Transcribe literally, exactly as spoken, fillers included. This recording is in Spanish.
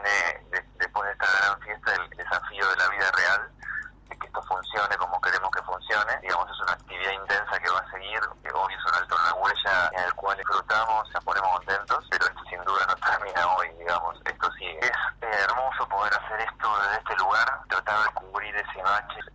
viene de, después de esta gran fiesta el desafío de la vida real, de que esto funcione como queremos que funcione. Digamos, es una actividad intensa que va a seguir, que hoy es un alto en la huella en el cual disfrutamos, nos ponemos contentos, pero esto sin duda no termina hoy, digamos, esto sigue. Es eh, hermoso poder hacer esto desde este lugar, tratar de cubrir ese bache